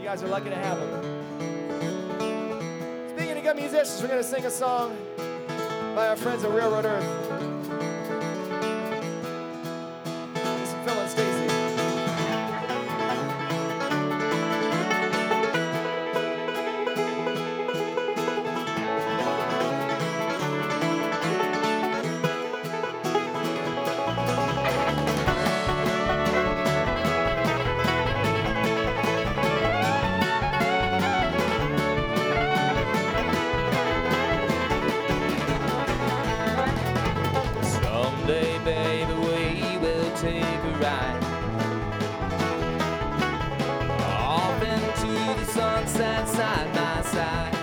You guys are lucky to have him. Speaking of good musicians, we're going to sing a song by our friends at Railroad Earth. This is Phil and Stacy. Someday, baby, we will take a ride off into the sunset side by side.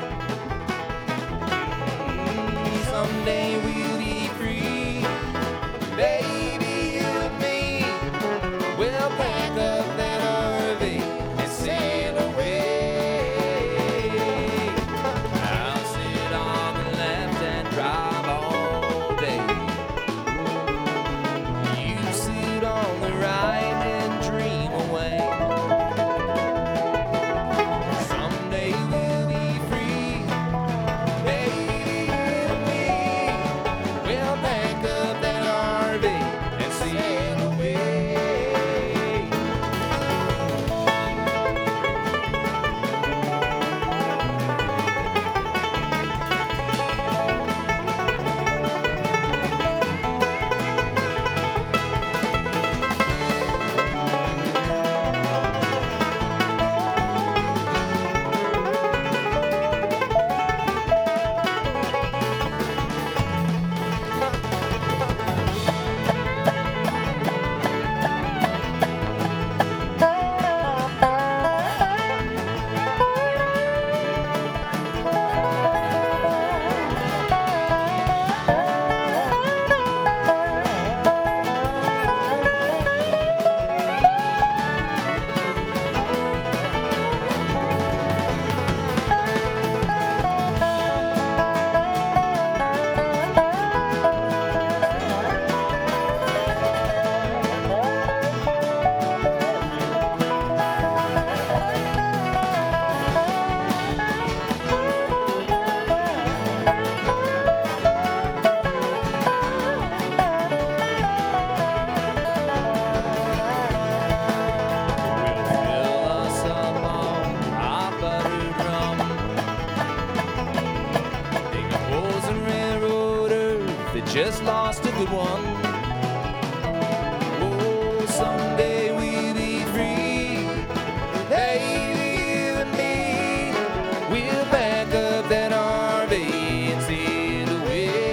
Someday we'll be free, baby, you and me. We'll pack up that RV and sail away. I'll sit on the left and drive all day. You sit on the right and dream away. Someday we'll be free, baby, you and me. We'll pack up that RV and sail away. Just lost a good one. Oh, someday we'll be free, baby, you and me. We'll pack up that RV and sail away.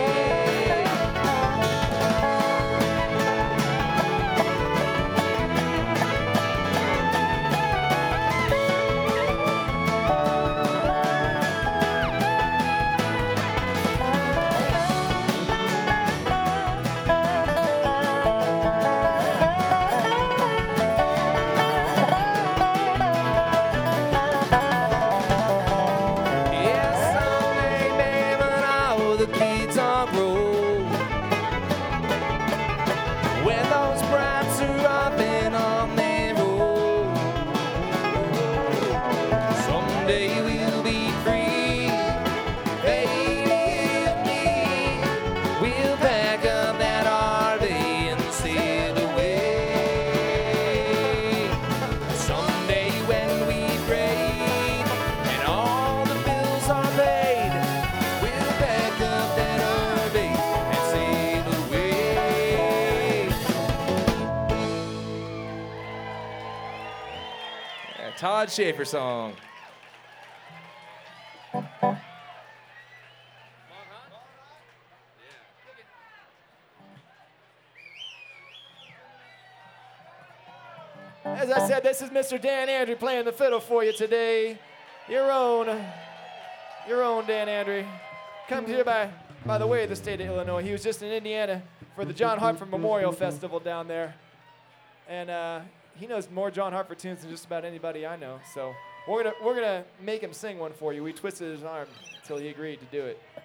The kids are grown when those brats are up and on their own. Someday we'll be free, baby, and me. We'll pack up that RV and sail away. Someday when we break and all the bills are paid, we'll pack up that RV and sail away. Yeah, Todd Schaefer song. As I said, this is Mr. Dan Andrew playing the fiddle for you today. Your own Dan Andrew. Comes here by the way of the state of Illinois. He was just in Indiana for the John Hartford Memorial Festival down there. And he knows more John Hartford tunes than just about anybody I know. So we're gonna make him sing one for you. We twisted his arm until he agreed to do it.